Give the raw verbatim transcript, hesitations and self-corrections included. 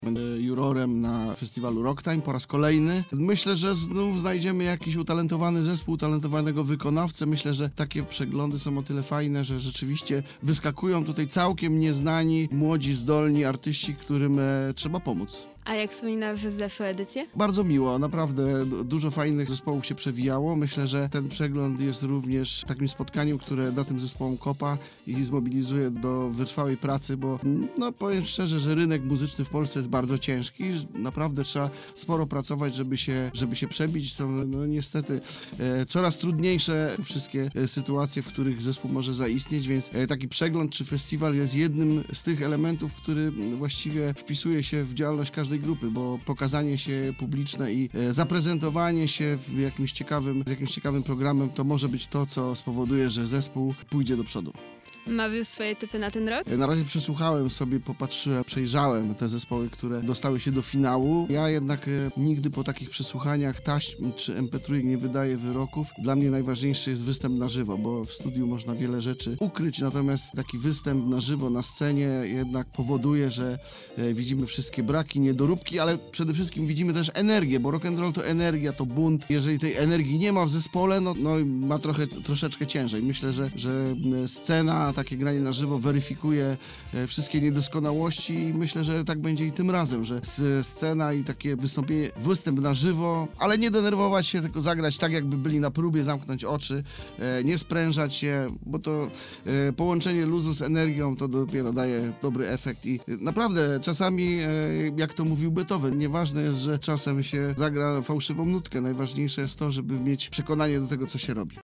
Będę jurorem na festiwalu Rocktime po raz kolejny. Myślę, że znów znajdziemy jakiś utalentowany zespół, utalentowanego wykonawcę. Myślę, że takie przeglądy są o tyle fajne, że rzeczywiście wyskakują tutaj całkiem nieznani, młodzi, zdolni artyści, którym e, trzeba pomóc. A jak wspominasz Z E F edycję? Bardzo miło, naprawdę dużo fajnych zespołów się przewijało. Myślę, że ten przegląd jest również takim spotkaniem, które da tym zespołom kopa i zmobilizuje do wytrwałej pracy, bo no powiem szczerze, że rynek muzyczny w Polsce jest bardzo ciężki. Naprawdę trzeba sporo pracować, żeby się, żeby się przebić. Są no niestety e, coraz trudniejsze wszystkie e, sytuacje, w których zespół może zaistnieć, więc e, taki przegląd czy festiwal jest jednym z tych elementów, który właściwie wpisuje się w działalność każdej grupy, bo pokazanie się publiczne i e, zaprezentowanie się w jakimś ciekawym, z jakimś ciekawym programem to może być to, co spowoduje, że zespół pójdzie do przodu. Masz już swoje typy na ten rok? E, Na razie przesłuchałem sobie, popatrzyłem, przejrzałem te zespoły, które dostały się do finału. Ja jednak e, nigdy po takich przesłuchaniach taśm czy em pe trzy nie wydaję wyroków. Dla mnie najważniejszy jest występ na żywo, bo w studiu można wiele rzeczy ukryć, natomiast taki występ na żywo na scenie jednak powoduje, że e, widzimy wszystkie braki, niedoróbki, ale przede wszystkim widzimy też energię, bo rock and roll to energia, to bunt. Jeżeli tej energii nie ma w zespole, no, no ma trochę, troszeczkę ciężej. Myślę, że, że scena, takie granie na żywo weryfikuje e, wszystkie niedoskonałości i myślę, że tak będzie i tym razem, że s- scena i takie wystąpienie, występ na żywo, ale nie denerwować się, tylko zagrać tak, jakby byli na próbie, zamknąć oczy, e, nie sprężać się, bo to e, połączenie luzu z energią to dopiero daje dobry efekt i e, naprawdę czasami, e, jak to mówił Beethoven, nieważne jest, że czasem się zagra fałszywą nutkę, najważniejsze jest to, żeby mieć przekonanie do tego, co się robi.